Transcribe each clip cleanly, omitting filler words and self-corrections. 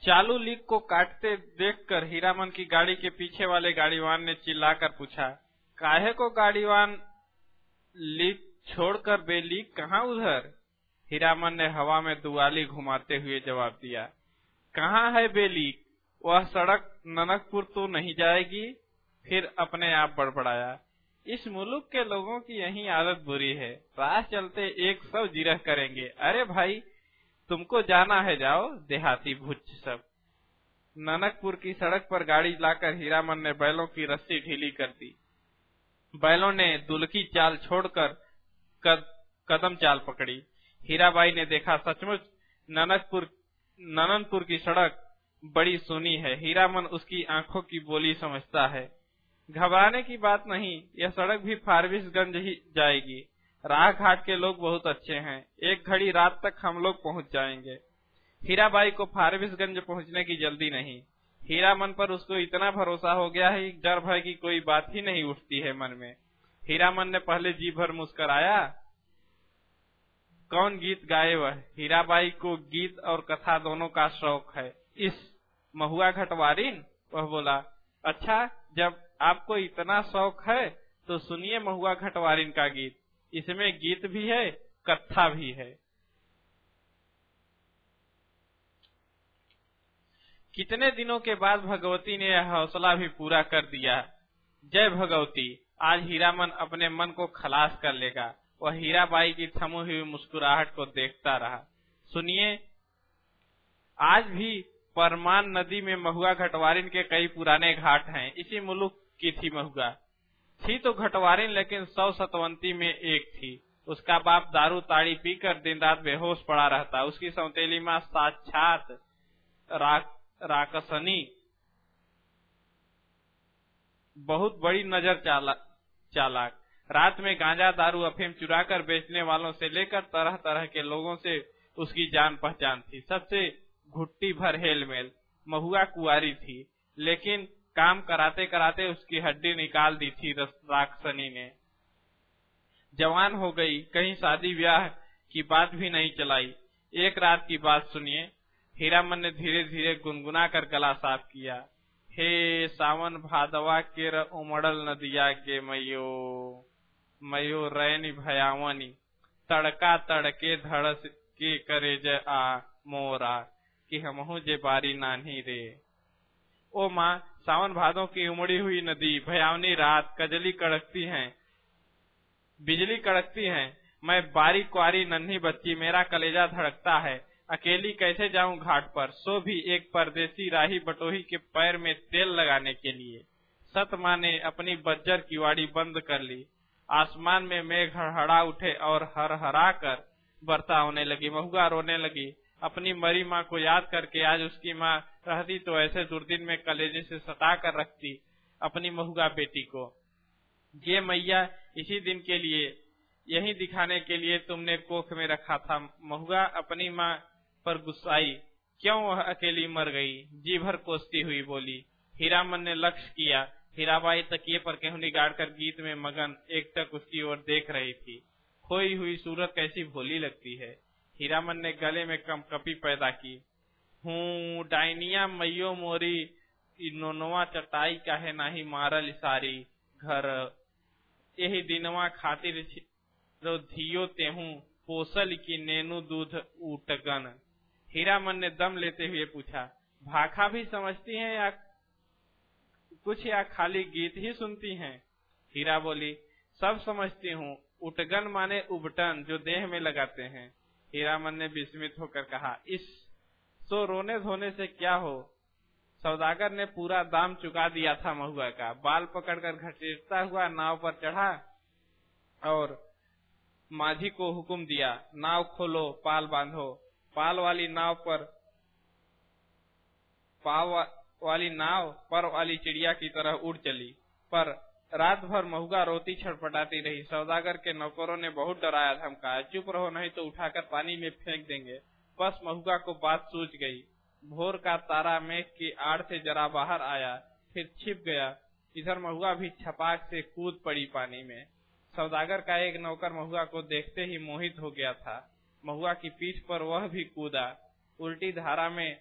चालू लीक को काटते देखकर हीरामन की गाड़ी के पीछे वाले गाड़ीवान ने चिल्लाकर पूछा, काहे को गाड़ीवान, लीक छोड़कर बेलीक कहाँ उधर? हीरामन ने हवा में दुआली घुमाते हुए जवाब दिया, कहाँ है बेलीक? वह सड़क ननकपुर तो नहीं जाएगी? फिर अपने आप बड़बड़ाया, इस मुल्क के लोगों की यही आदत बुरी है, राह चलते एक सब जिरह करेंगे। अरे भाई, तुमको जाना है जाओ, देहाती भुच्च सब। ननकपुर की सड़क पर गाड़ी लाकर हीरामन ने बैलों की रस्सी ढीली कर दी। बैलों ने दुलकी चाल छोड़कर कदम चाल पकड़ी। हीराबाई ने देखा, सचमुच नननपुर की सड़क बड़ी सुनी है। हीरामन उसकी आंखों की बोली समझता है। घबराने की बात नहीं, यह सड़क भी फारबिसगंज ही जाएगी। राह घाट के लोग बहुत अच्छे हैं, एक घड़ी रात तक हम लोग पहुंच जाएंगे। हीराबाई को फारबिसगंज पहुंचने की जल्दी नहीं। हीरामन पर उसको इतना भरोसा हो गया है कि डर भय की कोई बात ही नहीं उठती है मन में। हीरामन ने पहले जी भर मुस्कराया। कौन गीत गाए वह? हीराबाई को गीत और कथा दोनों का शौक है। इस महुआ घटवारिन? वह बोला, अच्छा, जब आपको इतना शौक है तो सुनिए महुआ घटवारिन का गीत। इसमें गीत भी है, कथा भी है। कितने दिनों के बाद भगवती ने यह हौसला भी पूरा कर दिया। जय भगवती, आज हीरामन अपने मन को खलास कर लेगा। वह हीराबाई की थमी हुई मुस्कुराहट को देखता रहा। सुनिए, आज भी परमान नदी में महुआ घटवारिन के कई पुराने घाट हैं। इसी मुल्क की थी महुआ। थी तो घटवारिन, लेकिन 100 सतवंती में एक थी। उसका बाप दारू ताड़ी पीकर दिन रात बेहोश पड़ा रहता। उसकी सौतेली माँ साक्षात राकसनी, बहुत बड़ी नजर चालाक। रात में गांजा दारू अफीम चुरा कर बेचने वालों से लेकर तरह तरह के लोगों से उसकी जान पहचान थी। सबसे घुट्टी भर हेलमेल। महुआ कुंवारी थी, लेकिन काम कराते कराते उसकी हड्डी निकाल दी थी राक्षसनी ने। जवान हो गई, कहीं शादी ब्याह की बात भी नहीं चलाई। एक रात की बात सुनिए। हीरामन ने धीरे धीरे गुनगुना कर गला साफ किया। हे सावन भादवा केर उमड़ल नदिया के मयो रैनी भयावनी, तड़का तड़के धड़स के करे जय आ मोरा, कि हमहू जे बारी नान्ही रे। ओ माँ, सावन भादों की उमड़ी हुई नदी, भयावनी रात, कजली कड़कती है, बिजली कड़कती है। मैं बारी कुआरी नन्ही बच्ची, मेरा कलेजा धड़कता है। अकेली कैसे जाऊं घाट पर, सो भी एक परदेसी राही बटोही के पैर में तेल लगाने के लिए। सत माँ ने अपनी बज्जर किवाड़ी बंद कर ली। आसमान में मेघ हड़हड़ा उठे और हरहरा कर बरसा होने लगी। महुआ रोने लगी, अपनी मरी माँ को याद करके। आज उसकी माँ रहती तो ऐसे दुर्दिन में कलेजे से सटा कर रखती अपनी महुआ बेटी को। ये मैया, इसी दिन के लिए, यही दिखाने के लिए तुमने कोख में रखा था। महुआ अपनी माँ पर गुस्साई, क्यों वह अकेली मर गई? जी भर कोसती हुई बोली। हीरामन ने लक्ष्य किया। हीराबाई तकिए पर केहूनी गाड़कर गीत में मगन एकटक उसकी ओर देख रही थी। खोई हुई सूरत कैसी भोली लगती है। हीरामन ने गले में कंपकपी पैदा की। हूँ डायनिया मैयो मोरी, नोनवा चटाई काहे नाही मारल सारी घर, यही दिनवा खातिर धियो तेहू पोसल की नेनु दूध उटगन। हीरामन ने दम लेते हुए पूछा, भाखा भी समझती हैं या कुछ, या खाली गीत ही सुनती हैं? हीरा बोली, सब समझती हूँ। उटगन माने उबटन, जो देह में लगाते हैं। हीरामन ने विस्मित होकर कहा, इस सो रोने धोने से क्या हो? सौदागर ने पूरा दाम चुका दिया था महुआ का। बाल पकड़कर घसीटता हुआ नाव पर चढ़ा और माझी को हुक्म दिया, नाव खोलो, पाल बांधो। पाल वाली नाव पर वाली चिड़िया की तरह उड़ चली। पर रात भर महुआ रोती छटपटाती रही। सौदागर के नौकरों ने बहुत डराया धमकाया, चुप रहो नहीं तो उठाकर पानी में फेंक देंगे। बस महुआ को बात सूझ गई। भोर का तारा मेघ की आड़ से जरा बाहर आया, फिर छिप गया। इधर महुआ भी छपाक से कूद पड़ी पानी में। सौदागर का एक नौकर महुआ को देखते ही मोहित हो गया था। महुआ की पीठ पर वह भी कूदा। उल्टी धारा में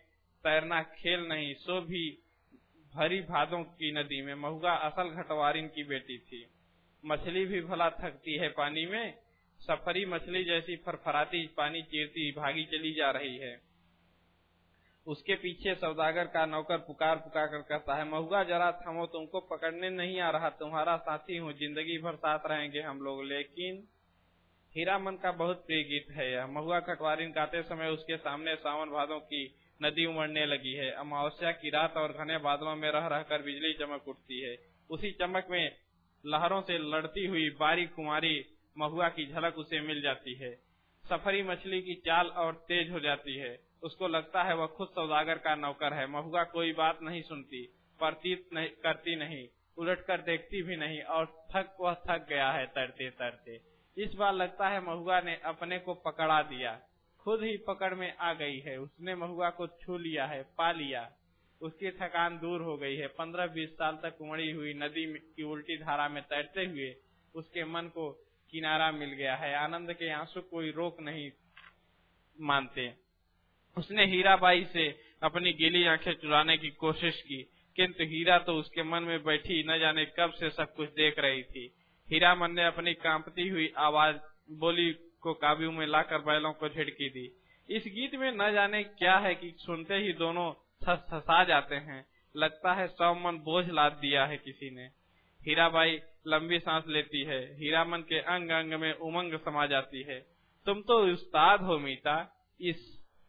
तैरना खेल नहीं, सो भी भरी भादों की नदी में। महुआ असल घटवारिन की बेटी थी। मछली भी भला थकती है पानी में, सफरी मछली जैसी फरफराती पानी चीरती भागी चली जा रही है। उसके पीछे सौदागर का नौकर पुकार पुकार कर कहता है, महुआ जरा थमो, तुमको पकड़ने नहीं आ रहा, तुम्हारा साथी हूँ, जिंदगी भर साथ रहेंगे हम लोग। लेकिन हीरामन का बहुत प्रिय गीत है यह। महुआ घटवारिन गाते समय उसके सामने सावन भादों की नदी उमड़ने लगी है। अमावस्या की रात और घने बादलों में रह रहकर बिजली चमक उठती है। उसी चमक में लहरों से लड़ती हुई बारी कुमारी महुआ की झलक उसे मिल जाती है। सफरी मछली की चाल और तेज हो जाती है। उसको लगता है वह खुद सौदागर का नौकर है। महुआ कोई बात नहीं सुनती, प्रतीत नहीं करती नहीं, उलटकर देखती भी नहीं, और वह थक गया है तैरते तैरते। इस बार लगता है महुआ ने अपने को पकड़ा दिया, खुद ही पकड़ में आ गई है। उसने महुआ को छू लिया है, पा लिया। उसकी थकान दूर हो गई है। 15-20 साल तक उमड़ी हुई नदी की उल्टी धारा में तैरते हुए उसके मन को किनारा मिल गया है। आनंद के आंसू कोई रोक नहीं मानते। उसने हीराबाई से अपनी गीली आंखें चुराने की कोशिश की, किंतु हीरा तो उसके मन में बैठी न जाने कब से सब कुछ देख रही थी। हीरामन ने अपनी कांपती हुई आवाज बोली को काबू में लाकर बैलों को झिड़की दी। इस गीत में न जाने क्या है कि सुनते ही दोनों थसा जाते हैं। लगता है 100 मन बोझ लाद दिया है किसी ने। हीराबाई लंबी सांस लेती है। हीरामन के अंग अंग में उमंग समा जाती है। तुम तो उस्ताद हो मीता। इस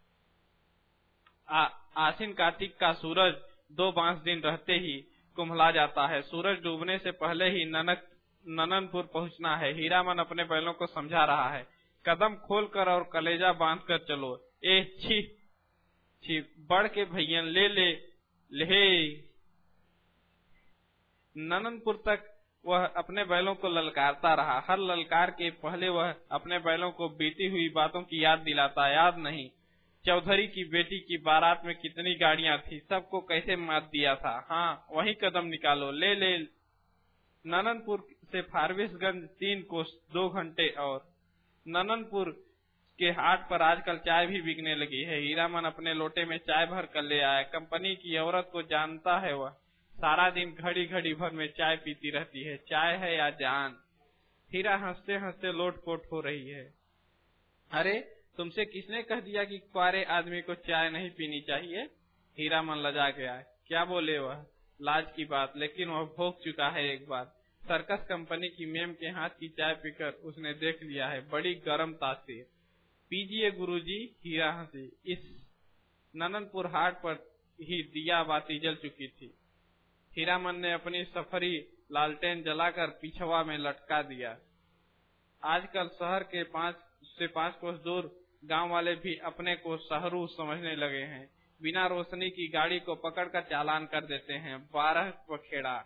आसिन कार्तिक का सूरज 2 बांस दिन रहते ही कुम्हला जाता है। सूरज डूबने से पहले ही नननपुर पहुंचना है। हीरामन अपने बैलों को समझा रहा है, कदम खोलकर और कलेजा बांधकर चलो। ए छी छी, बढ़ के भैयन ले। नननपुर तक वह अपने बैलों को ललकारता रहा। हर ललकार के पहले वह अपने बैलों को बीती हुई बातों की याद दिलाता। याद नहीं चौधरी की बेटी की बारात में कितनी गाड़ियां थी, सबको कैसे मात दिया था। हाँ, वही कदम निकालो, ले। नननपुर से फारबिसगंज 3 कोस 2 घंटे। और नननपुर के हाट पर आजकल चाय भी बिकने लगी है। हीरामन अपने लोटे में चाय भर कर ले आया। कंपनी की औरत को जानता है, वह सारा दिन घड़ी घड़ी भर में चाय पीती रहती है। चाय है या जान। हीरा हंसते हंसते लोटपोट हो रही है। अरे, तुमसे किसने कह दिया कि कुंवारे आदमी को चाय नहीं पीनी चाहिए? हीरामन लजा गया। क्या बोले वह? लाज की बात, लेकिन वह भोग चुका है एक बार। सर्कस कंपनी की मेम के हाथ की चाय पीकर उसने देख लिया है, बड़ी गर्म तासीर। पीजिए गुरुजी। हीरा हंसी। इस नननपुर हाट पर ही दिया बाती जल चुकी थी। हीरामन ने अपनी सफरी लालटेन जलाकर पिछवा में लटका दिया। आजकल शहर के 5 से 5 कोस दूर गांव वाले भी अपने को शहरू समझने लगे हैं। बिना रोशनी की गाड़ी को पकड़कर चालान कर देते हैं। 12 पखेड़ा।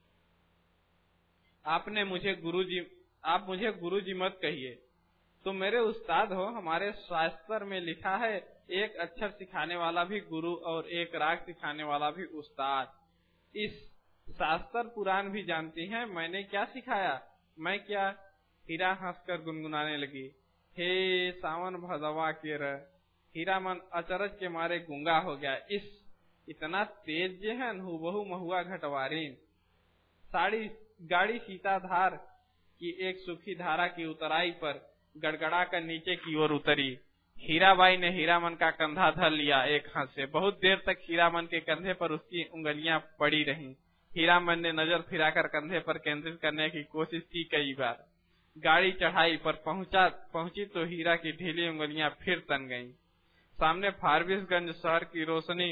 आप मुझे गुरुजी मत कहिए, तुम मेरे उस्ताद हो। हमारे शास्त्र में लिखा है, एक अक्षर सिखाने वाला भी गुरु और एक राग सिखाने वाला भी उस्ताद। इस शास्त्र पुराण भी जानती हैं, मैंने क्या सिखाया? मैं क्या? हीरा हंसकर गुनगुनाने लगी, हे सावन भदवा के र। हीरामन अचरज के मारे गूंगा हो गया। इतना तेज जेहन हुबहू महुआ घटवारिन। गाड़ी सीताधार की एक सूखी धारा की उतराई पर गड़गड़ा कर नीचे की ओर उतरी। हीराबाई ने हीरामन का कंधा धर लिया एक हाथ से। बहुत देर तक हीरामन के कंधे पर उसकी उंगलियां पड़ी रहीं। हीरामन ने नजर फिराकर कंधे पर केंद्रित करने की कोशिश की कई बार। गाड़ी चढ़ाई पर पहुंची तो हीरा की ढीली उंगलियां फिर तन गईं। सामने फारबिसगंज शहर की रोशनी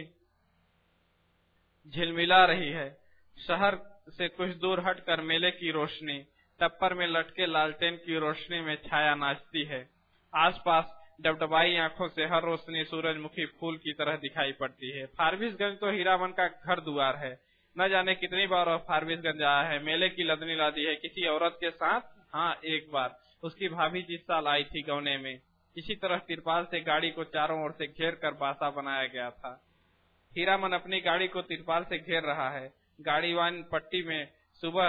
झिलमिला रही है। शहर से कुछ दूर हटकर मेले की रोशनी टप्पर में लटके लालटेन की रोशनी में छाया नाचती है। आसपास डबडबाई आंखों से हर रोशनी सूरजमुखी फूल की तरह दिखाई पड़ती है। फारबिसगंज तो हीरामन का घर द्वार है। न जाने कितनी बार वह फारबिसगंज आया है। मेले की लदनी लादी है किसी औरत के साथ। हाँ, एक बार उसकी भाभी जिस साल आई थी गौने में, इसी तरह तिरपाल से गाड़ी को चारों ओर से घेर कर बासा बनाया गया था। हीरामन अपनी गाड़ी को तिरपाल से घेर रहा है। गाड़ीवान पट्टी में सुबह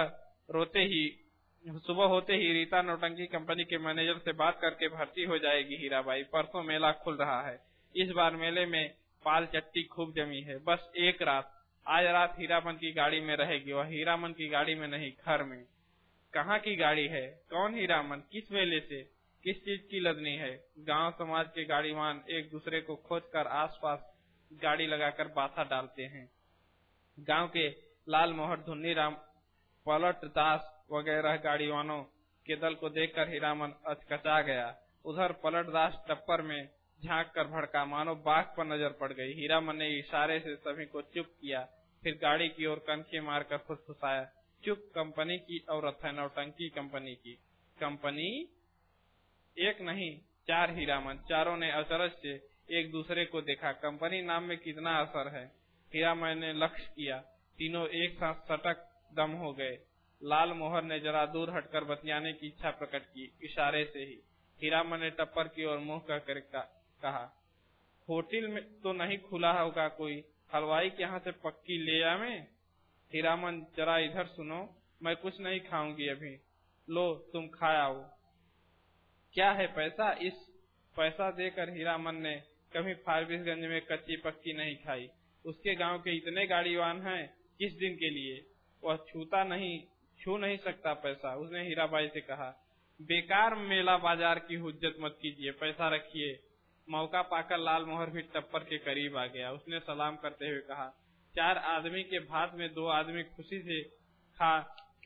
होते ही रीता नौटंकी कंपनी के मैनेजर से बात करके भर्ती हो जाएगी। हीराबाई, परसों मेला खुल रहा है। इस बार मेले में पाल चट्टी खूब जमी है। बस एक रात, आज रात हीरामन की गाड़ी में रहेगी। वह हीरामन की गाड़ी में नहीं, घर में। कहाँ की गाड़ी है? कौन हीरामन? किस वेले से? किस चीज की लदनी है? गांव समाज के गाड़ीवान एक दूसरे को खोजकर आसपास गाड़ी लगाकर बासा डालते हैं। गांव के लाल मोहर, धुन्नी राम, पलट दास वगैरह गाड़ीवानों के दल को देखकर हीरामन अचकचा गया। उधर पलट दास टप्पर में झांक कर भड़का, मानो बाघ पर नजर पड़ गई। हीरामन ने इशारे से सभी को चुप किया, फिर गाड़ी की ओर कनखे मारकर फुसफुसाया, चुप, कंपनी की औरत है, नौटंकी कंपनी की। कंपनी? एक नहीं, 4 हीरामन। चारों ने अचरज से एक दूसरे को देखा। कंपनी नाम में कितना असर है। हीरामन ने लक्ष्य किया, तीनों एक साथ सटक दम हो गए। लाल मोहर ने जरा दूर हटकर बतियाने की इच्छा प्रकट की, इशारे से ही। हीरामन ने टप्पर की ओर मुंह कर कहा, होटल में तो नहीं खुला होगा कोई? हलवाई के यहाँ से पक्की ले आवे? हीरामन, जरा इधर सुनो, मैं कुछ नहीं खाऊंगी अभी। लो, तुम खा आओ। क्या है पैसा? इस पैसा देकर हीरामन ने कभी फारबिसगंज में कच्ची पक्की नहीं खाई। उसके गांव के इतने गाड़ीवान हैं, किस दिन के लिए? वह छू नहीं सकता पैसा। उसने हीराबाई से कहा, बेकार मेला बाजार की हुज्जत मत कीजिए, पैसा रखिए। मौका पाकर लाल मोहर भी टप्पर के करीब आ गया। उसने सलाम करते हुए कहा, 4 आदमी के भात में 2 आदमी खुशी से खा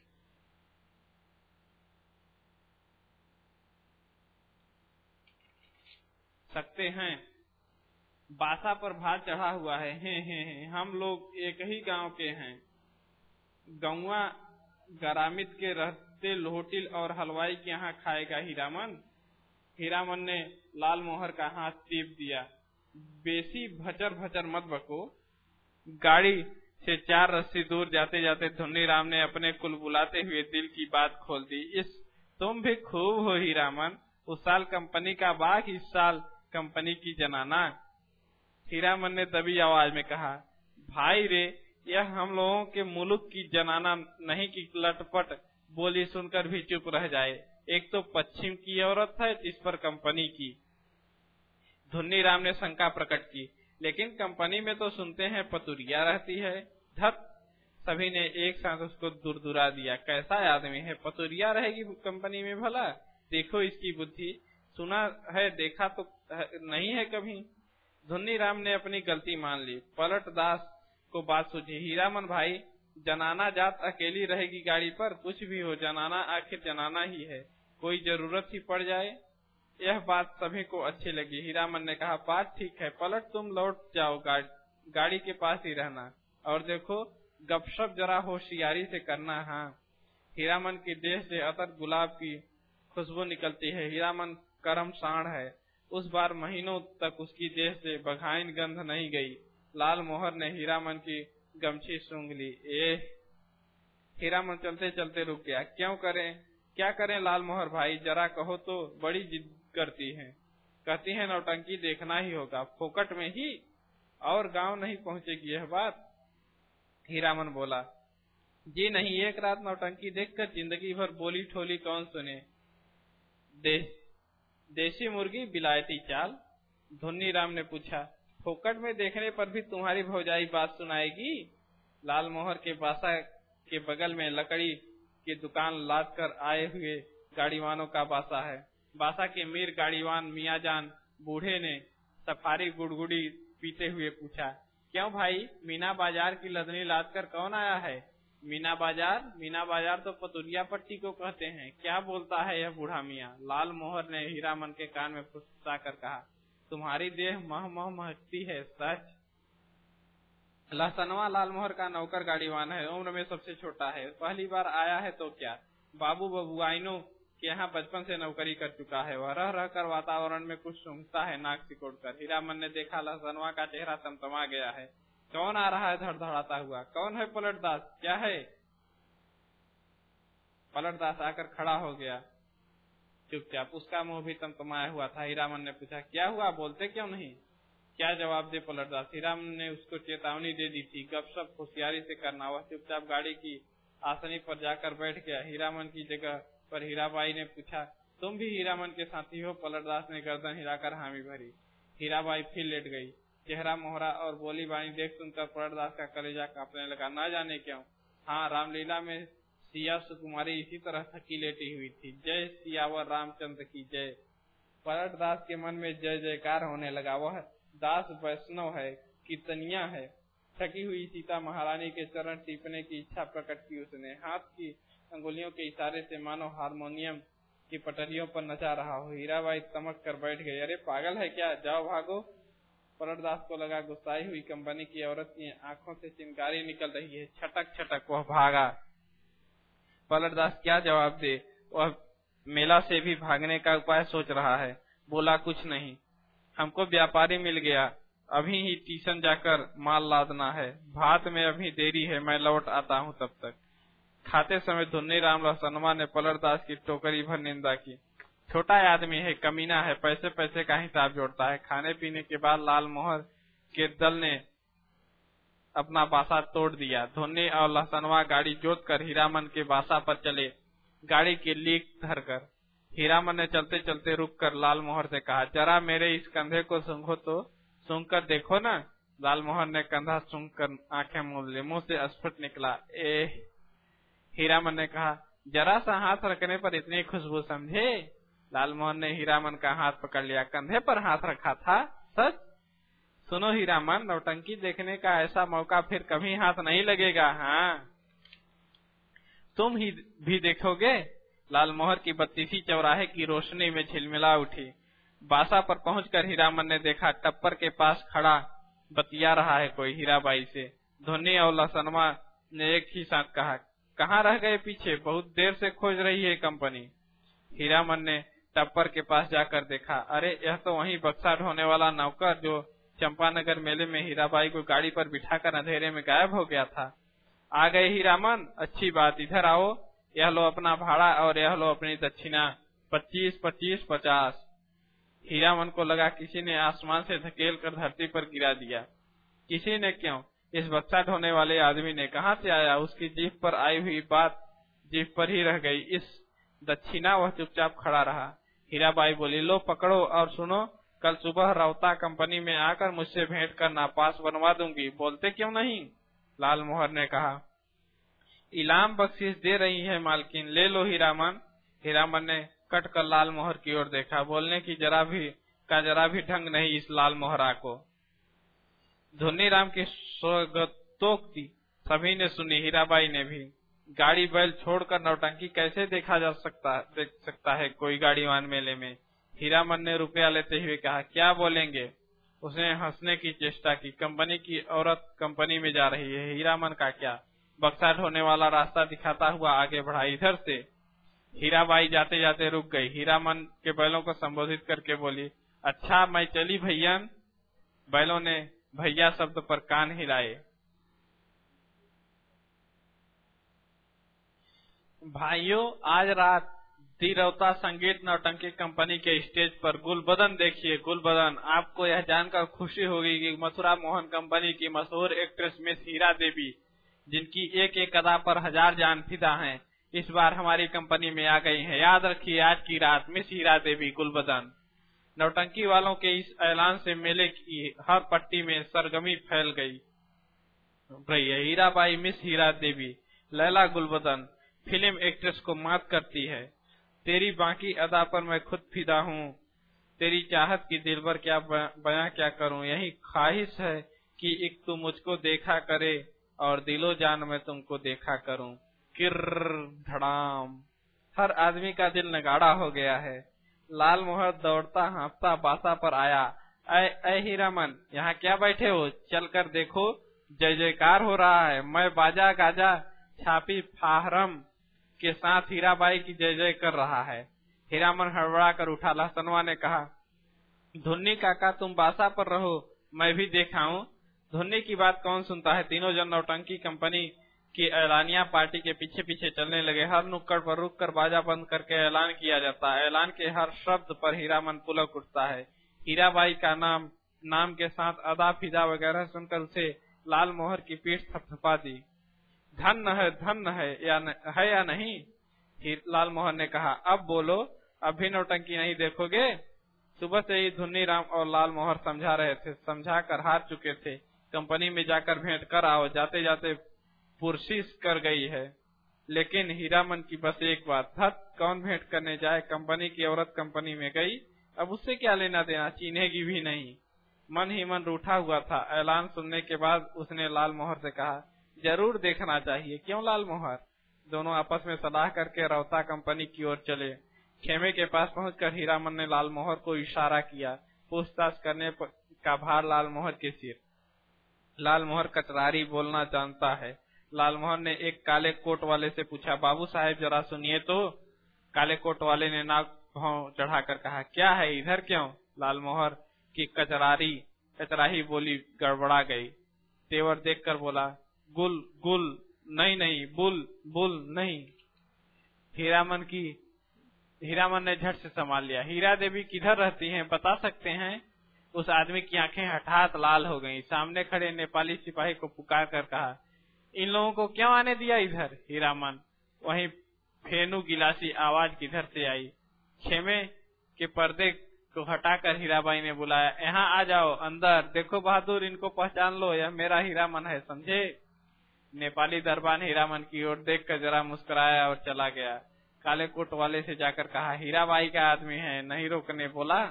सकते हैं। बासा पर भात चढ़ा हुआ है। हे, हम लोग एक ही गांव के हैं। गौवा गरामित के रहते होटल और हलवाई के यहाँ खाएगा हीरामन? हीरामन ने लाल मोहर का हाथ टीप दिया। बेसी भचर भचर मत बको। गाड़ी से 4 रस्सी दूर जाते जाते धुन्नी राम ने अपने कुल बुलाते हुए दिल की बात खोल दी। तुम भी खूब हो हीरामन। उस साल कंपनी का बाग, इस साल कंपनी की जनाना। हीरामन ने दबी आवाज में कहा, भाई रे, यह हम लोगों के मुल्क की जनाना नहीं कि लटपट बोली सुनकर भी चुप रह जाए। एक तो पश्चिम की औरत है, इस पर कंपनी की। धुन्नी राम ने शंका प्रकट की, लेकिन कंपनी में तो सुनते हैं पतुरिया रहती है। धत, सभी ने एक साथ उसको दुरदुरा दिया। कैसा आदमी है, पतुरिया रहेगी कंपनी में भला? देखो इसकी बुद्धि। सुना है, देखा तो नहीं है कभी। धुन्नी राम ने अपनी गलती मान ली। पलट दास को बात सूझी। हीरामन भाई, जनाना जात अकेली रहेगी गाड़ी पर? कुछ भी हो, जनाना आखिर जनाना ही है, कोई जरूरत ही पड़ जाए। यह बात सभी को अच्छी लगी। हीरामन ने कहा, बात ठीक है, पलट तुम लौट जाओ, गाड़ी के पास ही रहना, और देखो गपशप जरा होशियारी से करना। हाँ। हीरामन के देह से अतर गुलाब की खुशबू निकलती है। हीरामन करम साण है। उस बार महीनों तक उसकी देह से बघाइन गंध नहीं गई। लाल मोहर ने हीरामन की गमछी सूंघ ली। हीरामन चलते चलते रुक गया। क्या करें लाल मोहर भाई, जरा कहो तो। बड़ी जिद करती है, कहती है नौटंकी देखना ही होगा, फोकट में ही, और गांव नहीं पहुंचेगी यह बात। हीरामन बोला, जी नहीं, एक रात नौटंकी देखकर जिंदगी भर बोली ठोली कौन सुने। देसी मुर्गी बिलायती चाल? धुन्नी राम ने पूछा। फोकट में देखने पर भी तुम्हारी भौजाई बात सुनाएगी? लाल मोहर के बासा के बगल में लकड़ी की दुकान लाद कर आए हुए गाड़ीवानों का बासा है। बासा के मीर गाड़ीवान मियाजान बूढ़े ने सफारी गुड़गुड़ी पीते हुए पूछा, क्यों भाई, मीना बाजार की लदनी लाद कर कौन आया है? मीना बाजार तो पतुरिया पट्टी को कहते हैं। क्या बोलता है यह बूढ़ा मियाँ? लाल मोहर ने हीरामन के कान में फुसफुसा कर कहा, तुम्हारी देह मह मह महकती है, सच। लहसनवा लाल मोहर का नौकर गाड़ीवान है, उम्र में सबसे छोटा है, पहली बार आया है तो क्या, बाबू बबुआइनों के यहाँ बचपन से नौकरी कर चुका है। वह रह रहकर वातावरण में कुछ सूंघता है नाक सिकोड़कर। हीरामन ने देखा लहसनवा का चेहरा तमतमा गया है। कौन आ रहा है धड़धड़ाता हुआ? कौन है पलटदास? क्या है? पलटदास आकर खड़ा हो गया चुपचाप। उसका मुंह भी तमतमाया हुआ था। हीरामन ने पूछा, क्या हुआ, बोलते क्यों नहीं? क्या जवाब दे पलटदास? हीरामन ने उसको चेतावनी दे दी थी, गपशप होशियारी से करना। वह चुपचाप गाड़ी की आसनी पर जाकर बैठ गया। हीरामन की जगह पर हीराबाई ने पूछा, तुम भी हीरामन के साथी हो? पलटदास ने गर्दन हिलाकर हामी भरी। हीराबाई फिर लेट गई। चेहरा मोहरा और बोली बानी देख सुनकर पलटदास का कलेजा कांपने लगा। न जाने क्यों, हाँ, रामलीला में सिया सुकुमारी इसी तरह थकी लेटी हुई थी। जय सियावर रामचंद्र की जय। पलटदास के मन में जय जयकार होने लगा। वह दास वैष्णव है, कीर्तनिया है। थकी हुई सीता महारानी के चरण टीपने की इच्छा प्रकट की उसने। हाथ की अंगुलियों के इशारे से मानो हारमोनियम की पटरियों पर नचा रहा हो। हीराबाई तमक कर बैठ गई। अरे पागल है क्या, जाओ भागो। पलटदास को लगा गुस्साई हुई कंपनी की औरत की आंखों से चिंगारी निकल रही है। छटक छटक वह भागा। पलटदास क्या जवाब दे, वह मेला से भी भागने का उपाय सोच रहा है। बोला कुछ नहीं, हमको व्यापारी मिल गया, अभी ही स्टेशन जाकर माल लादना है, भात में अभी देरी है, मैं लौट आता हूँ तब तक। खाते समय धुन्नी राम लहसनवा ने पलटदास की टोकरी भर निंदा की। छोटा आदमी है, कमीना है, पैसे पैसे का हिसाब जोड़ता है। खाने पीने के बाद लाल मोहर के दल ने अपना बासा तोड़ दिया। धुन्नी और लहसनवा गाड़ी जोत कर हीरामन के बासा पर चले। गाड़ी की लीक धरकर हीरामन ने चलते चलते रुक कर लाल मोहर से कहा, जरा मेरे इस कंधे को सूंघो तो, सूंघ कर देखो ना। लाल मोहर ने कंधा सूंघ कर आंखें मूंद ली। मुंह से अस्फुट निकला, ए। हीरामन ने कहा, जरा सा हाथ रखने पर इतनी खुशबू समझे। लाल मोहन ने हीरामन का हाथ पकड़ लिया। कंधे पर हाथ रखा था, सच? सुनो हीरामन, नौटंकी देखने का ऐसा मौका फिर कभी हाथ नहीं लगेगा। हाँ, तुम ही भी देखोगे। लाल मोहर की बत्तीसी चौराहे की रोशनी में झिलमिला उठी। बासा पर पहुंचकर हीरामन ने देखा टप्पर के पास खड़ा बतिया रहा है कोई हीराबाई से। धुन्नी और लहसनवा ने एक ही साथ कहा, कहाँ रह गए पीछे, बहुत देर से खोज रही है कंपनी। हीरामन ने टप्पर के पास जाकर देखा, अरे यह तो वही बक्सा ढोने वाला नौकर जो चंपानगर मेले में हीराबाई को गाड़ी पर बिठाकर अंधेरे में गायब हो गया था। आ गए हीरामन, अच्छी बात, इधर आओ। यह लो अपना भाड़ा और यह लो अपनी दक्षिणा, 25, 25, 50। हीरामन को लगा किसी ने आसमान से धकेल कर धरती पर गिरा दिया। किसी ने क्यों, इस बक्सा ढोने वाले आदमी ने। कहाँ से आया, उसकी जीभ पर आई हुई बात जीभ पर ही रह गई। इस दक्षिणा। वह चुपचाप खड़ा रहा। हीराबाई बोली, लो पकड़ो और सुनो, कल सुबह रौता कंपनी में आकर मुझसे भेंट करना, पास बनवा दूंगी। बोलते क्यों नहीं? लाल मोहर ने कहा, इनाम बख्शीश दे रही है मालकिन, ले लो हीरामन। हीरामन ने कट कर लाल मोहर की ओर देखा। बोलने की जरा भी ढंग नहीं इस लाल मोहरा को। धुन्नी राम की स्वगतोक्ति सभी ने सुनी, हीराबाई ने भी। गाड़ी बैल छोड़कर नौटंकी कैसे देख सकता है कोई गाड़ीवान मेले में। हीरामन ने रुपया लेते हुए कहा, क्या बोलेंगे? उसने हंसने की चेष्टा की। कंपनी की औरत कंपनी में जा रही है, हीरामन का क्या? बक्सा ढोने वाला रास्ता दिखाता हुआ आगे बढ़ा, इधर से। हीराबाई जाते जाते रुक गई। हीरामन के बैलों को संबोधित करके बोली, अच्छा मैं चली भैयन। बैलों ने भैया शब्द पर कान हिलाए। भाइयों, आज रात रौता संगीत नौटंकी कंपनी के स्टेज पर गुलबदन देखिए, गुलबदन। आपको यह जानकर खुशी होगी कि मथुरा मोहन कंपनी की मशहूर एक्ट्रेस मिस हीरा देवी, जिनकी एक एक अदा पर 1000 जान फिदा हैं, इस बार हमारी कंपनी में आ गई हैं। याद रखिए, आज की रात मिस हीरा देवी, गुलबदन। नौटंकी वालों के इस ऐलान से मेले की हर पट्टी में सरगमी फैल गई। Hirabai Miss Hira Devi, Laila Gulbadan film actress को मात करती है। तेरी बाकी अदा पर मैं खुद फिदा हूँ। तेरी चाहत की दिलबर क्या बयां क्या करूँ। यही ख्वाहिश है कि एक तू मुझको देखा करे और दिलो जान मैं तुमको देखा करूँ। किर्र धड़ाम। हर आदमी का दिल नगाड़ा हो गया है। लाल मोहर दौड़ता हाँफता बासा पर आया। ऐ हीरामन, यहाँ क्या बैठे हो? चल कर देखो, जय जयकार हो रहा है। मैं बाजा गाजा छापी फाहरम के साथ हीराबाई की जय जय कर रहा है। हीरामन हड़बड़ा कर उठा। लहसनवा ने कहा, धुन्नी काका तुम बासा पर रहो, मैं भी देखाऊं। धुन्नी की बात कौन सुनता है। तीनों जन नौटंकी कंपनी की ऐलानिया पार्टी के पीछे पीछे चलने लगे। हर नुक्कड़ पर रुक कर बाजा बंद करके ऐलान किया जाता है। ऐलान के हर शब्द पर हीरामन पुलक उठता है। हीराबाई का नाम के साथ अदा फिदा वगैरह सुनकर उसे लाल मोहर की पीठ थपथपा दी। धन्य है या नहीं? लाल मोहर ने कहा, अब बोलो, अब भी नौटंकी नहीं देखोगे? सुबह से ही धुन्नी राम और लाल मोहर समझा रहे थे, समझा कर हार चुके थे। कंपनी में जाकर भेंट कर आओ, जाते जाते पुरसिस कर गई है। लेकिन हीरामन की बस एक बात, कौन भेंट करने जाए, कंपनी की औरत कंपनी में गई, अब उससे क्या लेना देना, चिन्हेगी भी नहीं। मन ही मन रूठा हुआ था। ऐलान सुनने के बाद उसने लाल मोहर से कहा, जरूर देखना चाहिए। क्यों लाल मोहर? दोनों आपस में सलाह करके रौता कंपनी की ओर चले। खेमे के पास पहुंचकर हीरामन ने लाल मोहर को इशारा किया। पूछताछ करने का भार लाल मोहर के सिर। लाल मोहर कचरारी बोलना जानता है। लाल मोहर ने एक काले कोट वाले से पूछा, बाबू साहेब जरा सुनिए तो। काले कोट वाले ने नाक भौं चढ़ाकर कहा, क्या है, इधर क्यों? लाल मोहर की कचराही बोली गड़बड़ा गई। तेवर देखकर बोला, गुल गुल नहीं नहीं, बुल बुल नहीं। हीरामन ने झट से संभाल लिया। हीरा देवी किधर रहती हैं, बता सकते हैं? उस आदमी की आंखें हठात लाल हो गईं। सामने खड़े नेपाली सिपाही को पुकार कर कहा, इन लोगों को क्यों आने दिया इधर? हीरामन। वहीं फेनू गिलासी आवाज किधर से आई? खेमे के पर्दे को हटाकर हीराबाई ने बुलाया, यहाँ आ जाओ, अंदर देखो बहादुर, इनको पहचान लो, यह मेरा हीरामन है, समझे? नेपाली दरबान हीरामन की ओर देखकर जरा मुस्कुराया और चला गया। काले कोट वाले से जाकर कहा, हीराबाई का आदमी है, नहीं रोकने बोला।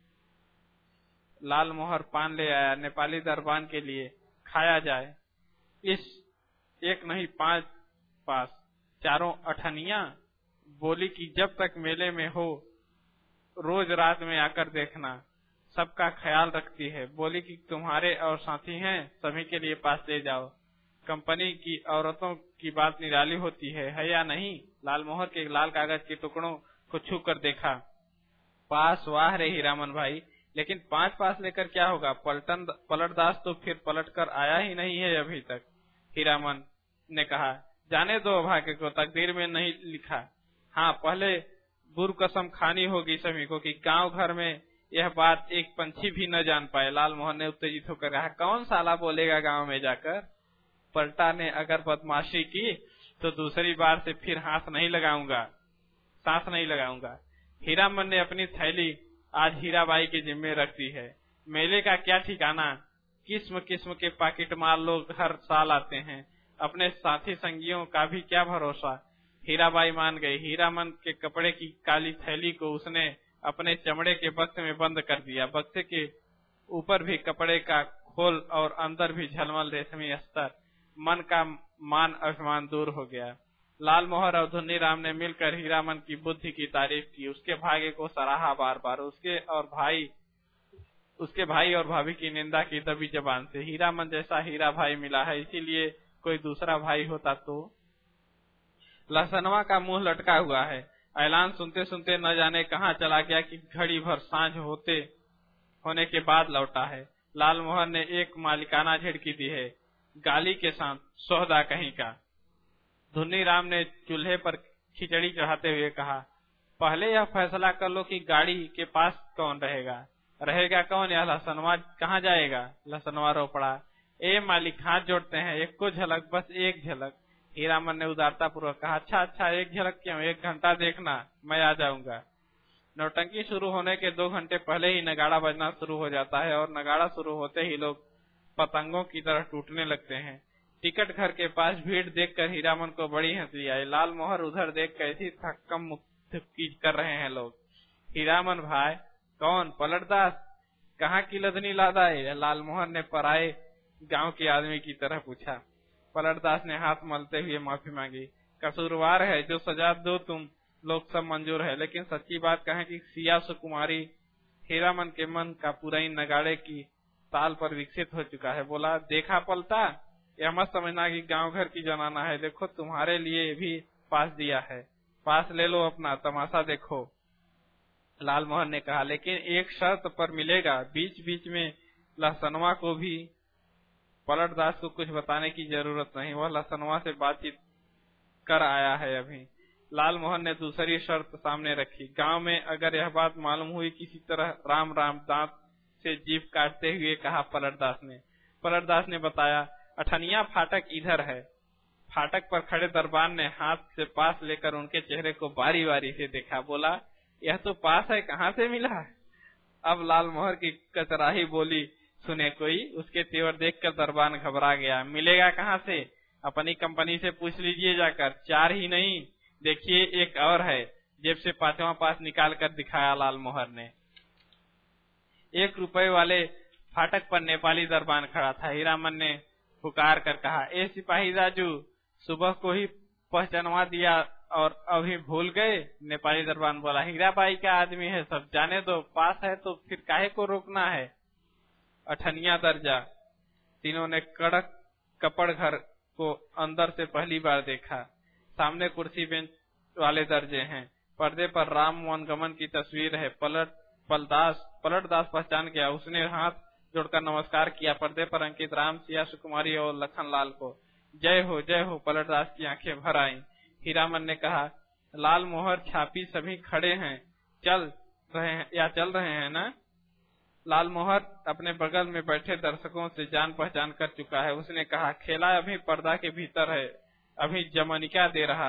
लाल मोहर पान ले आया, नेपाली दरबान के लिए, खाया जाए। इस एक नहीं 5 पास, चारों अठनिया। बोली कि जब तक मेले में हो रोज रात में आकर देखना, सबका ख्याल रखती है। बोली कि तुम्हारे और साथी हैं, सभी के लिए पास ले जाओ। कंपनी की औरतों की बात निराली होती है या नहीं? लाल मोहर के लाल कागज के टुकड़ों को छू कर देखा। पास, वाह रे हीरामन भाई, लेकिन 5 पास लेकर क्या होगा? पलटदास तो फिर पलट कर आया ही नहीं है अभी तक। हीरामन ने कहा, जाने दो भाग्य को, तकदीर में नहीं लिखा। हाँ, पहले गुरु कसम खानी होगी सभी को कि गांव घर में यह बात एक पंछी भी न जान पाए। लाल मोहन ने उत्तेजित होकर कहा, कौन साला बोलेगा गांव में जाकर? पलटा ने अगर बदमाशी की तो दूसरी बार से फिर सांस नहीं लगाऊंगा। हीरामन ने अपनी थैली आज हीराबाई के जिम्मे रख दी है। मेले का क्या ठिकाना, किस्म किस्म के पाकिट माल लोग हर साल आते हैं, अपने साथी संगियों का भी क्या भरोसा। हीराबाई मान गई। हीरामन के कपड़े की काली थैली को उसने अपने चमड़े के बक्से में बंद कर दिया। बक्से के ऊपर भी कपड़े का खोल और अंदर भी झलमल रेशमी अस्तर। मन का मान अभिमान दूर हो गया। लाल मोहर और धुन्नी राम ने मिलकर हीरामन की बुद्धि की तारीफ की, उसके भाग्य को सराहा बार बार, उसके भाई और भाभी की निंदा की दबी जबान से। हीरामन जैसा हीरा भाई मिला है, इसीलिए कोई दूसरा भाई होता तो। लहसनवा का मुंह लटका हुआ है। ऐलान सुनते सुनते न जाने कहाँ चला गया कि घड़ी भर सांझ होने के बाद लौटा है। लाल मोहर ने एक मालिकाना झिड़की दी है, गाली के साथ, सौदा कहीं का। धुन्नी राम ने चूल्हे पर खिचड़ी चढ़ाते हुए कहा, पहले यह फैसला कर लो कि गाड़ी के पास कौन रहेगा कौन? यह लहसनवा कहाँ जाएगा? लहसनवा रो पड़ा, ए मालिक, हाथ जोड़ते हैं, एक को झलक, बस एक झलक। हीरामन ने उदारता पूर्वक कहा, अच्छा, एक झलक क्यों, 1 घंटा देखना, मैं आ जाऊंगा। नौटंकी शुरू होने के 2 घंटे पहले ही नगाड़ा बजना शुरू हो जाता है और नगाड़ा शुरू होते ही लोग पतंगों की तरह टूटने लगते हैं। टिकट घर के पास भीड़ देखकर हीरामन को बड़ी हंसी आई। लाल मोहर उधर देख कैसी थक्कम मुक्की कर रहे हैं लोग। हीरामन भाई, कौन? पलटदास, कहाँ की लदनी लादा है? लाल मोहर ने पराए गांव के आदमी की तरह पूछा। पलटदास ने हाथ मलते हुए माफी मांगी। कसूरवार है, जो सजा दो तुम लोग सब मंजूर है, लेकिन सच्ची बात कहें कि सिया सुकुमारी हीरामन के मन का पूरा ही नगाड़े की ताल पर विकसित हो चुका है। बोला, देखा पलटा, यह मत समझना कि गांव घर की जनाना है, देखो तुम्हारे लिए भी पास दिया है, पास ले लो, अपना तमाशा देखो। लाल मोहन ने कहा, लेकिन एक शर्त पर मिलेगा। बीच बीच में लहसनवा को भी पलटदास को कुछ बताने की जरूरत नहीं, वह लहसनवा से बातचीत कर आया है अभी। लाल मोहन ने दूसरी शर्त सामने रखी। गांव में अगर यह बात मालूम हुई, किसी तरह राम दांत से जीभ काटते हुए कहा पलटदास ने बताया, अठनिया फाटक इधर है। फाटक पर खड़े दरबान ने हाथ से पास लेकर उनके चेहरे को बारी बारी से देखा। बोला, यह तो पास है, कहाँ से मिला है? अब लाल मोहर की कचराही बोली सुने कोई, उसके तेवर देखकर दरबान घबरा गया। मिलेगा कहाँ से? अपनी कंपनी से पूछ लीजिए जाकर। 4 ही नहीं, देखिए एक और है। जेब से 5वां पास निकाल कर दिखाया लाल मोहर ने। 1 रुपए वाले फाटक पर नेपाली दरबान खड़ा था। हीरामन ने पुकार कर कहा, ए सिपाही राजू, सुबह को ही पहचानवा दिया और अभी भूल गए? नेपाली दरबान बोला, हीराबाई का आदमी है, सब जाने दो, पास है तो फिर काहे को रोकना है। 8वां दर्जा। तीनों ने कड़क कपड़ घर को अंदर से पहली बार देखा। सामने कुर्सी बेंच वाले दर्जे हैं। पर्दे पर राम मोहन की तस्वीर है। पलटदास पहचान गया। उसने हाथ जोड़कर नमस्कार किया। पर्दे पर अंकित राम, सिया, सुकुमारी और लखनलाल को जय हो जय हो। पलटदास की आंखें भर आईं। हीरामन ने कहा, लाल मोहर छापी सभी खड़े हैं, चल रहे हैं ना? लाल मोहर अपने बगल में बैठे दर्शकों से जान पहचान कर चुका है। उसने कहा, खेला अभी पर्दा के भीतर है, अभी जमीनिका दे रहा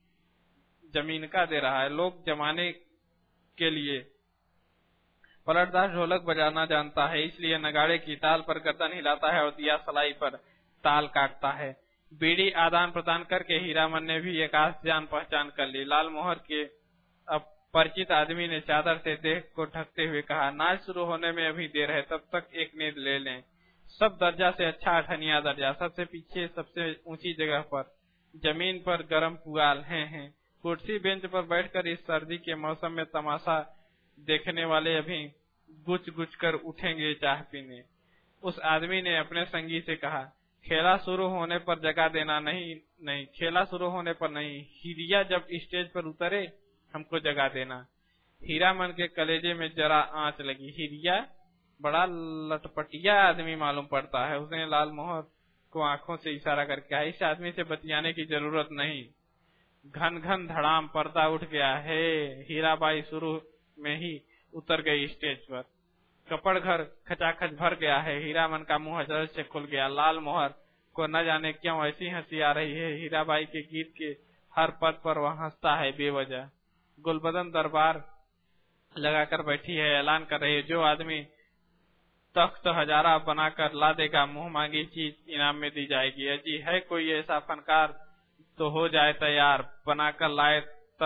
है, लोग जमाने के लिए। पलटदास ढोलक बजाना जानता है, इसलिए नगाड़े की ताल पर गर्दन हिलाता है और दिया सलाई पर ताल काटता है। बीड़ी आदान प्रदान करके हीरामन ने भी एकाध जान पहचान कर ली। लाल मोहर के अब परिचित आदमी ने चादर से देह को ढकते हुए कहा, नाच शुरू होने में अभी देर है, तब तक एक नींद ले लें। सब दर्जा से अच्छा 8वां दर्जा, सबसे पीछे सबसे ऊंची जगह पर, जमीन पर गरम पुआल हैं। कुर्सी बेंच पर बैठकर इस सर्दी के मौसम में तमाशा देखने वाले अभी गुच गुच कर उठेंगे चाह पीने। उस आदमी ने अपने संगी से कहा, खेला शुरू होने पर जगा देना। नहीं, खेला शुरू होने पर नहीं, हीरिया जब स्टेज पर उतरे हमको जगा देना। हीरामन के कलेजे में जरा आंच लगी। हीरिया बड़ा लटपटिया आदमी मालूम पड़ता है। उसने लाल मोहर को आंखों से इशारा करके कहा, इस आदमी से बतियाने की जरूरत नहीं। घन घन धड़ाम पर्दा उठ गया है। हीराबाई शुरू में ही उतर गई स्टेज पर। कपड़ घर खचाखच भर गया है। हीरामन का मुंह अचरज से खुल गया। लाल मोहर को न जाने क्यों ऐसी हंसी आ रही है। हीराबाई के गीत के हर पद पर वह हंसता है बेवजह। गुलबदन दरबार लगाकर बैठी है, ऐलान कर रही है, जो आदमी तख्त हजारा बनाकर ला देगा, मुंह मांगी चीज इनाम में दी जाएगी। अजी है कोई ऐसा फनकार तो हो जाए तैयार, बनाकर लाए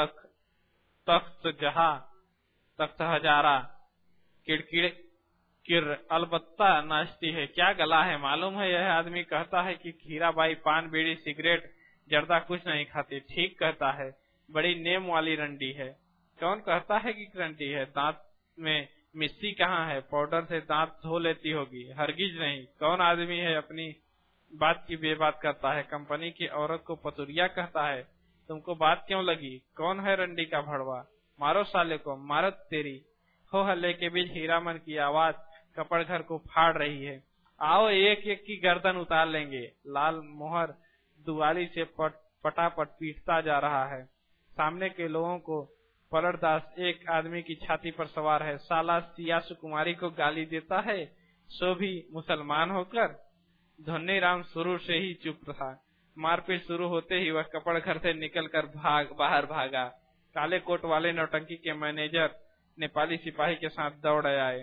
तख्त हजारा। किड़किड़ किर अलबत्ता नाचती है। क्या गला है मालूम है? यह आदमी कहता है कि हीराबाई पान बीड़ी सिगरेट जर्दा कुछ नहीं खाती। ठीक कहता है, बड़ी नेम वाली रंडी है। कौन कहता है कि रंडी है? दांत में मिस्सी कहाँ है? पाउडर से दांत धो लेती होगी। हरगिज नहीं। कौन आदमी है अपनी बात की बेबात करता है? कंपनी की औरत को पतुरिया कहता है। तुमको बात क्यों लगी? कौन है रंडी का भड़वा? मारो साले को, मारत तेरी। हो हल्ले के बीच हीरामन की आवाज कपड़ घर को फाड़ रही है। आओ एक एक की गर्दन उतार लेंगे। लाल मोहर दुआली से पटापट पीटता जा रहा है। सामने के लोगों को पलटदास एक आदमी की छाती पर सवार है। साला सिया सुकुमारी को गाली देता है, सो भी मुसलमान होकर। धन्नी राम शुरू से ही चुप रहा। मारपीट शुरू होते ही वह कपड़ घर से निकलकर बाहर भागा। काले कोट वाले नौटंकी के मैनेजर नेपाली सिपाही के साथ दौड़ आए।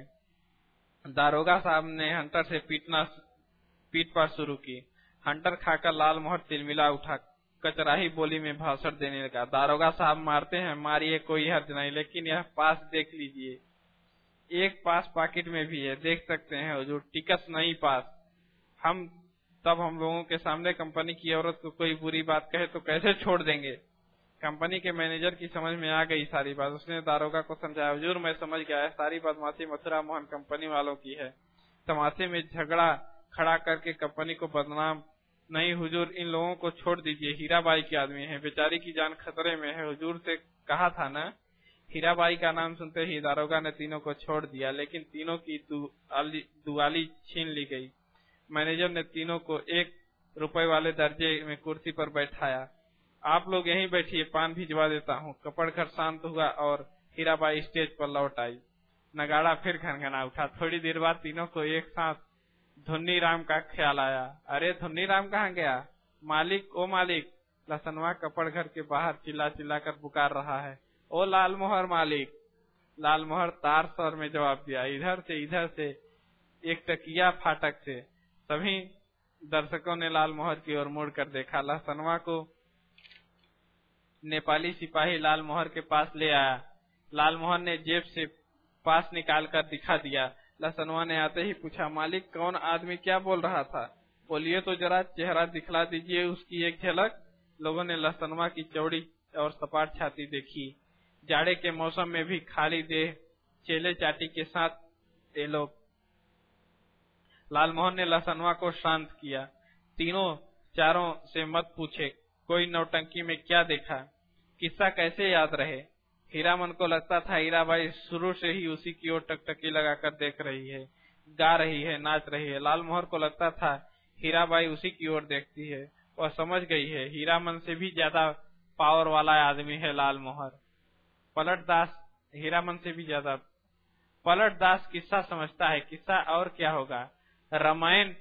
दारोगा साहब ने हंटर से पीटपाट शुरू की। हंटर खाकर लाल मोहर तिलमिला उठा, कचराही बोली में भाषण देने लगा। दारोगा साहब मारते हैं, मारिए, कोई हर्ज नहीं, लेकिन यह पास देख लीजिए। एक पास पॉकेट में भी है, देख सकते हैं हुजूर, टिकस नहीं पास। हम लोगों के सामने कंपनी की औरत को कोई बुरी बात कहे तो कैसे छोड़ देंगे? कंपनी के मैनेजर की समझ में आ गई सारी बात। उसने दारोगा को समझाया, हुजूर मैं समझ गया है, सारी बदमाशी मथुरा मोहन कंपनी वालों की है। तमाशे में झगड़ा खड़ा करके कंपनी को बदनाम नहीं हुजूर, इन लोगों को छोड़ दीजिए। हीराबाई के आदमी है, बेचारी की जान खतरे में है, हुजूर से कहा था ना। हीराबाई का नाम सुनते ही दारोगा ने तीनों को छोड़ दिया, लेकिन तीनों की दुआली छीन ली गई। मैनेजर ने तीनों को 1 रुपए वाले दर्जे में कुर्सी पर बैठाया। आप लोग यहीं बैठिए, पान भिजवा देता हूँ। कपड़ घर शांत हुआ और हीराबाई स्टेज पर लौट आई। नगाड़ा फिर घनघना उठा। थोड़ी देर बाद तीनों को एक साथ धुन्नी राम का ख्याल आया। अरे धुन्नी राम कहाँ गया? मालिक, ओ मालिक! लसनवा कपड़ घर के बाहर चिल्ला चिल्ला कर पुकार रहा है। ओ लाल मोहर मालिक! लालमोहर तार स्वर में जवाब दिया। इधर से एक तकिया फाटक से सभी दर्शकों ने लालमोहर की ओर मुड़कर देखा। लहसनवा को नेपाली सिपाही लालमोहर के पास ले आया। लालमोहर ने जेब से पास निकालकर दिखा दिया। लहसनवा ने आते ही पूछा, मालिक कौन आदमी क्या बोल रहा था? बोलिए तो जरा, चेहरा दिखला दीजिए उसकी एक झलक। लोगों ने लहसनवा की चौड़ी और सपाट छाती देखी। जाड़े के मौसम में भी खाली देह चेले चाटी के साथ ये लोग। लालमोहन ने लहसनवा को शांत किया। तीनों चारों से मत पूछे कोई नौटंकी में क्या देखा, किस्सा कैसे याद रहे। हीरामन को लगता था हीराबाई शुरू से ही उसी की ओर टकटकी लगाकर देख रही है, गा रही है, नाच रही है। लालमोहर को लगता था हीराबाई उसी की ओर देखती है। वह समझ गई है हीरामन से भी ज्यादा पावर वाला आदमी है लालमोहर। पलटदास हीरामन से भी ज्यादा। पलटदास किस्सा समझता है, किस्सा और क्या होगा। रामायण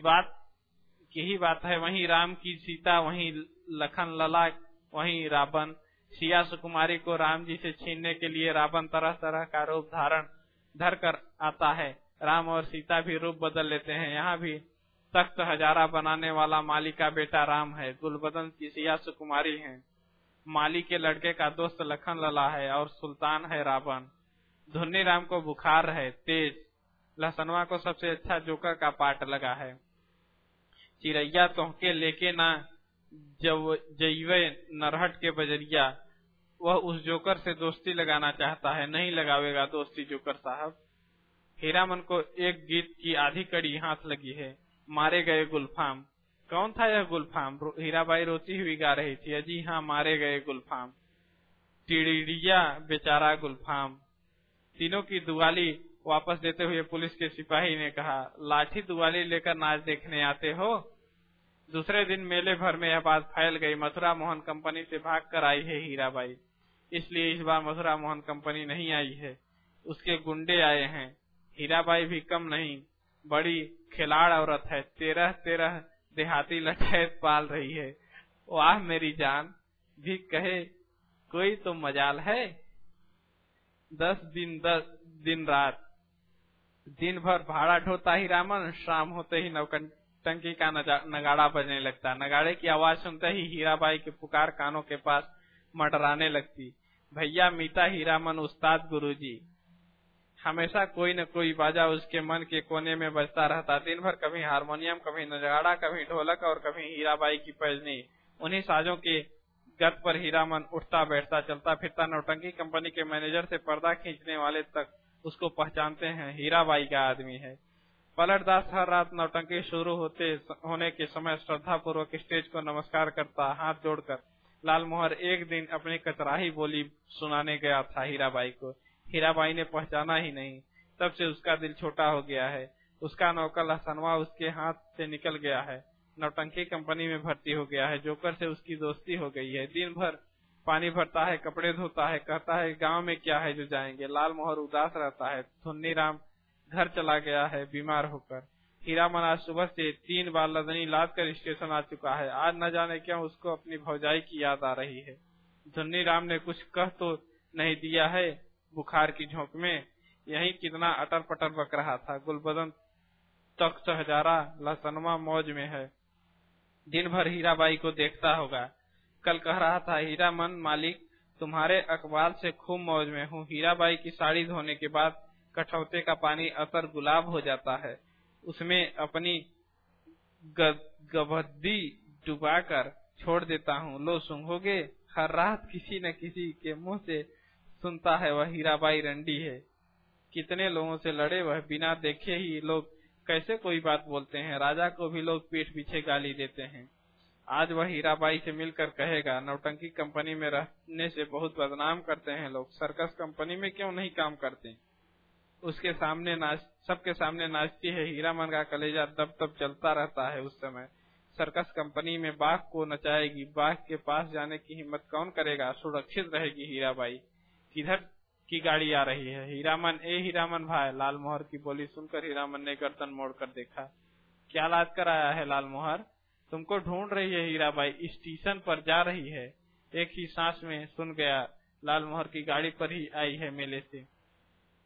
की ही बात है। वहीं राम की सीता, वहीं लखन लला, वहीं रावण। सिया सुकुमारी को राम जी से छीनने के लिए रावण तरह तरह का रूप धारण धर कर आता है। राम और सीता भी रूप बदल लेते हैं। यहाँ भी तख्त हजारा बनाने वाला माली का बेटा राम है, गुलबदन की सिया सुकुमारी है। माली के लड़के का दोस्त लखन लला है और सुल्तान है रावण। धुन्नी राम को बुखार है, तेज। लहसनवा को सबसे अच्छा जोकर का पाठ लगा है। चिरैया तोहके लेके ना जइवे नरहट के बजरिया। वह उस जोकर से दोस्ती लगाना चाहता है, नहीं लगावेगा दोस्ती जोकर साहब। हीरामन को एक गीत की आधी कड़ी हाथ लगी है, मारे गए गुलफाम। कौन था यह गुलफाम? हीराबाई रोती हुई गा रही थी। अजी हाँ, मारे गए गुलफाम, टिड़िड़िया बेचारा गुलफाम। तीनों की दुआली वापस देते हुए पुलिस के सिपाही ने कहा, लाठी दुआली लेकर नाच देखने आते हो? दूसरे दिन मेले भर में यह बात फैल गई। मथुरा मोहन कंपनी से भाग कर आई है हीराबाई, इसलिए इस बार मथुरा मोहन कंपनी नहीं आई है, उसके गुंडे आए हैं। हीराबाई भी कम नहीं, बड़ी खिलाड़ औरत है। 13 देहाती लठैत पाल रही है। वाह मेरी जान भी कहे कोई तो मजाल है। 10 दिन रात दिन भर भाड़ा ढोता हीरामन। शाम होते ही नौटंकी का नगाड़ा बजने लगता। नगाड़े की आवाज सुनते ही हीराबाई के पुकार कानों के पास मडराने लगती। भैया मीता हीरामन उस्ताद गुरुजी। हमेशा कोई न कोई बाजा उसके मन के कोने में बजता रहता। दिन भर कभी हारमोनियम, कभी नगाड़ा, कभी ढोलक और कभी हीराबाई की पैजनी। उन्हीं साजों के गत पर हीरामन उठता बैठता चलता फिरता। नौटंकी कंपनी के मैनेजर से पर्दा खींचने वाले तक उसको पहचानते हैं, हीराबाई का आदमी है। पलटदास हर रात नौटंकी शुरू होने के समय श्रद्धा पूर्वक स्टेज को नमस्कार करता, हाथ जोड़कर। लालमोहर एक दिन अपनी कचराही बोली सुनाने गया था हीराबाई को। हीराबाई ने पहचाना ही नहीं। तब से उसका दिल छोटा हो गया है। उसका नौकर लहसनवा उसके हाथ से निकल गया है, नौटंकी कंपनी में भर्ती हो गया है। जोकर से उसकी दोस्ती हो गई है। दिन भर पानी भरता है, कपड़े धोता है, कहता है गांव में क्या है जो जाएंगे। लालमोहर उदास रहता है। धुन्नी राम घर चला गया है बीमार होकर। हीरामन आज सुबह से 3 बार लदनी लाद कर स्टेशन आ चुका है। आज न जाने क्यों उसको अपनी भौजाई की याद आ रही है। धुन्नी राम ने कुछ कह तो नहीं दिया है बुखार की झोंक में, यही कितना अटर पटर बक रहा था। गुलबदन तख्त हजारा लहसनवा मौज में है, दिन भर हीराबाई को देखता होगा। कल कह रहा था, हीरामन मालिक तुम्हारे अकबाल से खूब मौज में हूँ। हीराबाई की साड़ी धोने के बाद कठौते का पानी अतर गुलाब हो जाता है, उसमें अपनी गभद्दी डुबाकर छोड़ देता हूँ। लो सूंघोगे? हर रात किसी न किसी के मुंह से सुनता है वह हीराबाई रंडी है। कितने लोगों से लड़े वह, बिना देखे ही लोग कैसे कोई बात बोलते हैं। राजा को भी लोग पीठ पीछे गाली देते हैं। आज वह हीराबाई से मिलकर कहेगा, नौटंकी कंपनी में रहने से बहुत बदनाम करते हैं लोग, सर्कस कंपनी में क्यों नहीं काम करते। उसके सामने सबके सामने नाचती है। हीरामन का कलेजा दब दब चलता रहता है। उस समय सर्कस कंपनी में बाघ को नचाएगी। बाघ के पास जाने की हिम्मत कौन करेगा। सुरक्षित रहेगी हीराबाई। किधर की गाड़ी आ रही है? हीरामन, ए हीरामन भाई। लालमोहर की बोली सुनकर हीरामन ने गर्दन मोड़कर देखा। क्या लाद कर आया है लालमोहर? तुमको ढूंढ रही है हीराबाई, स्टेशन पर जा रही है। एक ही सांस में सुन गया, लालमोहर की गाड़ी पर ही आई है मेले से।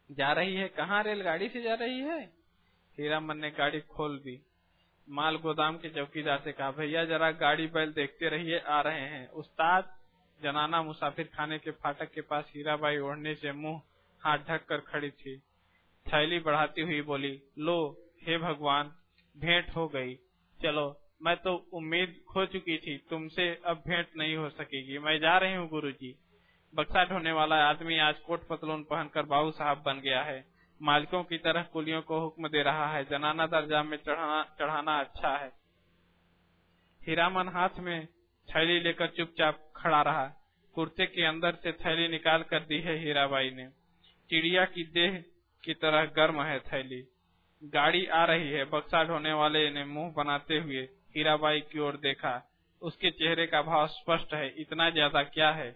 जा रही है? कहाँ? रेलगाड़ी से जा रही है। हीरामन ने गाड़ी खोल दी। माल गोदाम के चौकीदार से कहा, भैया जरा गाड़ी बैल देखते रहिए, आ रहे हैं। उस्ताद जनाना मुसाफिर खाने के फाटक के पास हीराबाई ओढ़ने से मुंह हाथ ढक कर खड़ी थी। थैली बढ़ाती हुई बोली, लो हे भगवान, भेंट हो गई। चलो, मैं तो उम्मीद खो चुकी थी, तुमसे अब भेंट नहीं हो सकेगी। मैं जा रही हूँ गुरुजी। बक्सा ढोने वाला आदमी आज कोट पतलून पहनकर बाबू साहब बन गया है। मालिकों की तरह कुलियों को हुक्म दे रहा है। जनाना दर्जा में चढ़ाना अच्छा है। हीरामन हाथ में थैली लेकर चुपचाप खड़ा रहा। कुर्ते के अंदर से थैली निकाल कर दी है हीराबाई ने। चिड़िया की देह की तरह गर्म है थैली। गाड़ी आ रही है। बक्सा ढोने वाले ने मुंह बनाते हुए हीराबाई की ओर देखा। उसके चेहरे का भाव स्पष्ट है, इतना ज्यादा क्या है।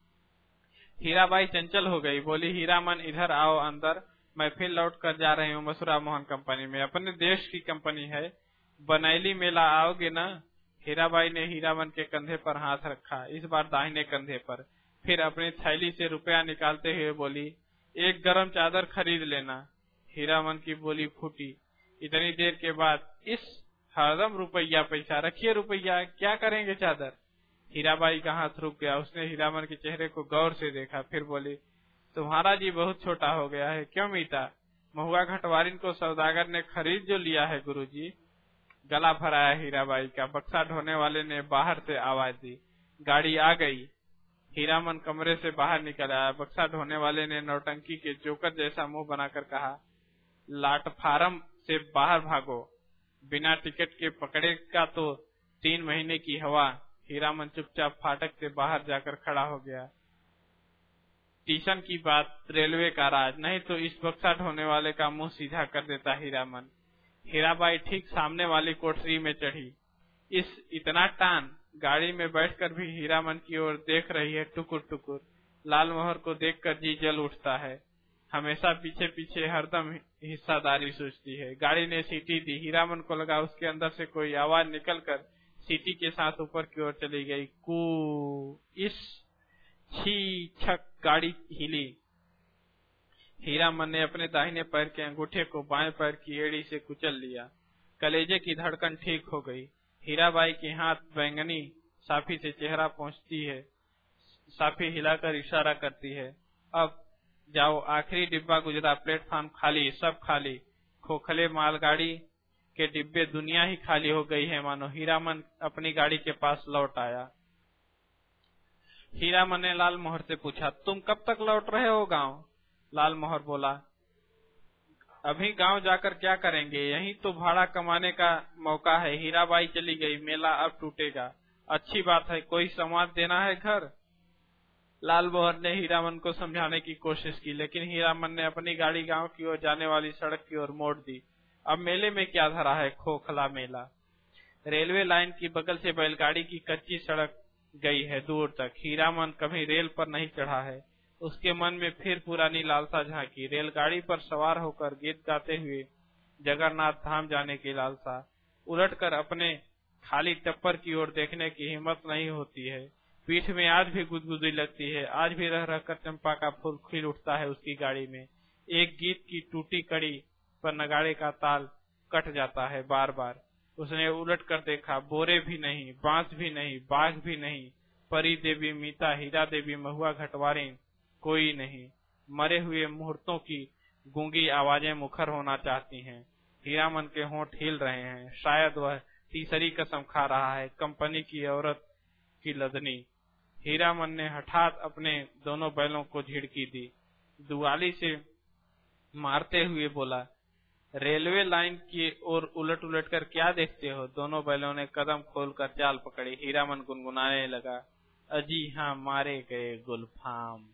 हीराबाई चंचल हो गई, बोली, हीरामन इधर आओ अंदर, मैं फिर लौट कर जा रही हूँ मसूरा मोहन कंपनी में, अपने देश की कंपनी है। बनैली मेला आओगे ना? हीराबाई ने हीरामन के कंधे पर हाथ रखा, इस बार दाहिने कंधे पर। फिर अपनी थैली से रुपया निकालते हुए बोली, एक गरम चादर खरीद लेना। हीरामन की बोली फूटी। इतनी देर के बाद इस हरदम रुपया पैसा, रखिए रुपया, क्या करेंगे चादर? हीराबाई का हाथ रुक गया। उसने हीरामन के चेहरे को गौर से देखा, फिर बोली, तुम्हारा जी बहुत छोटा हो गया है। क्यों मीता? महुआ घटवारिन को सौदागर ने खरीद जो लिया है गुरुजी। गला भराया हीराबाई का। बक्सा ढोने वाले ने बाहर से आवाज दी, गाड़ी आ गई। हीरामन कमरे से बाहर निकल आया। बक्सा ढोने वाले ने नौटंकी के जोकर जैसा मुंह बनाकर कहा, प्लेटफार्म से बाहर भागो, बिना टिकट के पकड़ेगा तो 3 महीने की हवा। हीरामन चुपचाप फाटक से बाहर जाकर खड़ा हो गया। स्टेशन की बात, रेलवे का राज, नहीं तो इस बक्सा ढोने वाले का मुंह सीधा कर देता हीरामन। हीराबाई ठीक सामने वाली कोठरी में चढ़ी। इस इतना टान गाड़ी में बैठकर भी हीरामन की ओर देख रही है टुकुर टुकुर। लालमोहर को देखकर जी जल उठता है। हमेशा पीछे पीछे हरदम हिस्सादारी सोचती है। गाड़ी ने सीटी दी। हीरामन को लगा उसके अंदर से कोई आवाज निकलकर सीटी के साथ ऊपर की ओर चली गई। कू, इस छी छक गाड़ी हिली। हीरामन ने अपने दाहिने पैर के अंगूठे को बाएं पैर की एड़ी से कुचल लिया। कलेजे की धड़कन ठीक हो गई। हीराबाई के हाथ बैंगनी साफी से चेहरा पहुंचती है। साफी हिलाकर इशारा करती है, अब जाओ, आखिरी डिब्बा गुजरा, प्लेटफॉर्म खाली, सब खाली। खोखले मालगाड़ी के डिब्बे, दुनिया ही खाली हो गई है मानो। हीरामन अपनी गाड़ी के पास लौट आया। हीरामन ने लालमोहर से पूछा, तुम कब तक लौट रहे हो गांव? लालमोहर बोला, अभी गांव जाकर क्या करेंगे, यही तो भाड़ा कमाने का मौका है। हीराबाई चली गई, मेला अब टूटेगा। अच्छी बात है, कोई संवाद देना है घर? लालमोहर ने हीरामन को समझाने की कोशिश की, लेकिन हीरामन ने अपनी गाड़ी गांव की ओर जाने वाली सड़क की ओर मोड़ दी। अब मेले में क्या धरा है, खोखला मेला। रेलवे लाइन की बगल से बैलगाड़ी की कच्ची सड़क गई है दूर तक। हीरामन कभी रेल पर नहीं चढ़ा है। उसके मन में फिर पुरानी लालसा झांकी। रेलगाड़ी पर सवार होकर गीत गाते हुए जगन्नाथ धाम जाने की लालसा। उलटकर अपने खाली टप्पर की ओर देखने की हिम्मत नहीं होती है। पीठ में आज भी गुदगुदी लगती है। आज भी रह रहकर चंपा का फूल खिल उठता है उसकी गाड़ी में। एक गीत की टूटी कड़ी पर नगाड़े का ताल कट जाता है बार बार। उसने उलट कर देखा, बोरे भी नहीं, बांस भी नहीं, बाघ भी नहीं, परी देवी, मीता, हीरा देवी, महुआ घटवारिन, कोई नहीं। मरे हुए मुहूर्तों की गूंगी आवाजें मुखर होना चाहती हैं। हीरामन के होंठ हिल रहे हैं। शायद वह तीसरी कसम खा रहा है, कंपनी की औरत की लदनी। हीरामन ने हठात अपने दोनों बैलों को झिड़की दी। दुआली से मारते हुए बोला, रेलवे लाइन की ओर उलट उलट कर क्या देखते हो? दोनों बैलों ने कदम खोलकर चाल पकड़ी। हीरामन गुनगुनाने लगा, अजी हाँ, मारे गए गुलफाम।